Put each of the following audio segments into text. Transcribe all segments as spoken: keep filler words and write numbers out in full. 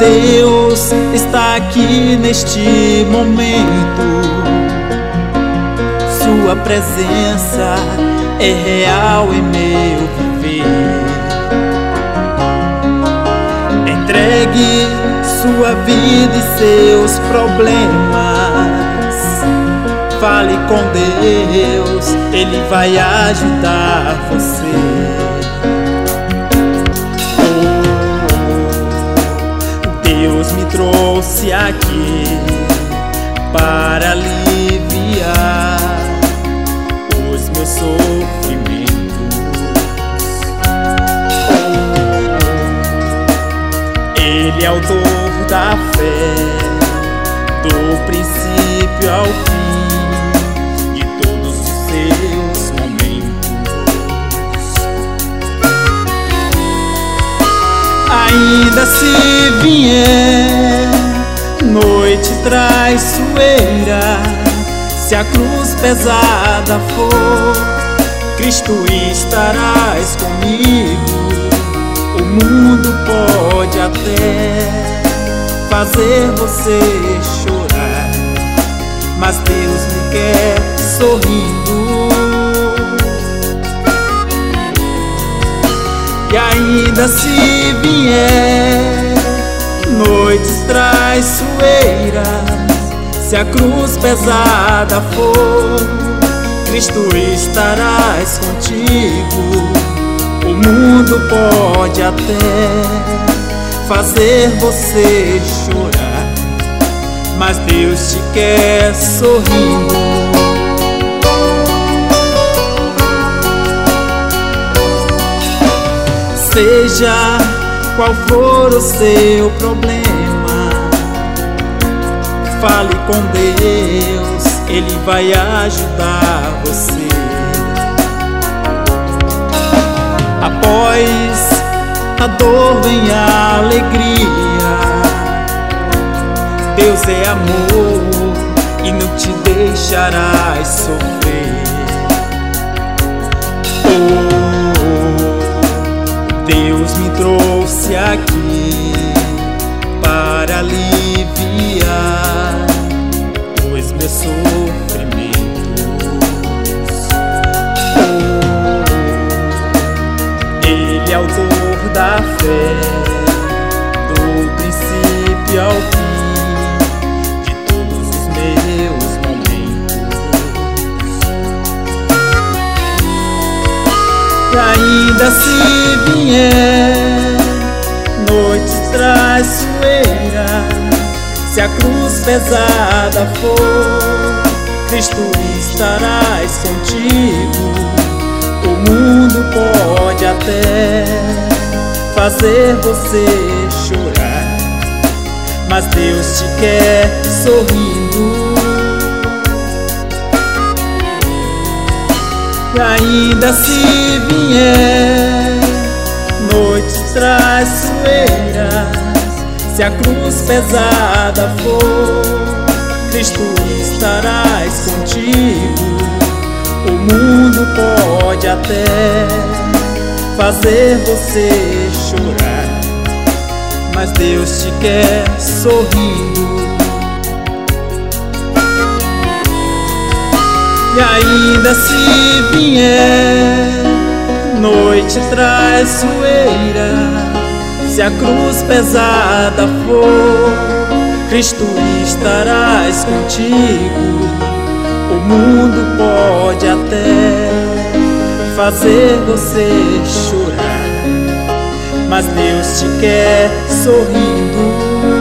Deus está aqui neste momento. Sua presença é real em meu viver. Entregue sua vida e seus problemas. Fale com Deus, Ele vai ajudar você. Deus me trouxe aqui para aliviar os meus sofrimentos. Ele é autor da fé, do princípio ao fim de todos os seus momentos. Ainda se vier noite traiçoeira, se a cruz pesada for, Cristo estarás comigo. O mundo pode até fazer você chorar, mas Deus me quer sorrindo. E ainda se vier noites traiçoeiras, se a cruz pesada for, Cristo estarás contigo. O mundo pode até fazer você chorar, mas Deus te quer sorrindo. Seja qual for o seu problema, fale com Deus, Ele vai ajudar você. Após a dor vem a alegria. Deus é amor e não te deixarás sofrer. Oh, Deus me trouxe aqui para aliviar os meus sofrimentos. Ele é autor da fé, do princípio ao fim de todos os meus momentos. E ainda se vier noites traiçoeiras, se a cruz pesada for, Cristo estarás contigo. O mundo pode até fazer você chorar, mas Deus te quer sorrindo. E ainda se vier noites traiçoeiras, se a cruz pesada for, Cristo estarás contigo. O mundo pode até fazer você chorar, mas Deus te quer sorrindo. E ainda se vier noite traiçoeira, se a cruz pesada for, Cristo estarás contigo. O mundo pode até fazer você chorar, mas Deus te quer sorrindo.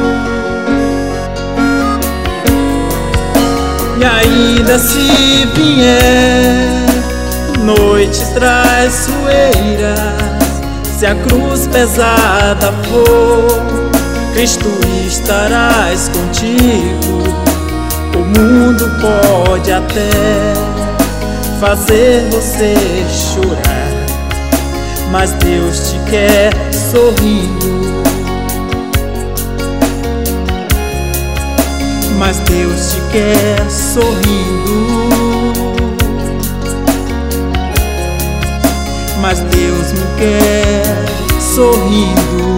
E ainda se vier noites traiçoeiras, se a cruz pesada for, Cristo estarás contigo. O mundo pode até fazer você chorar, mas Deus te quer sorrindo. Mas Deus te quer sorrindo. Mas Deus me quer sorrindo.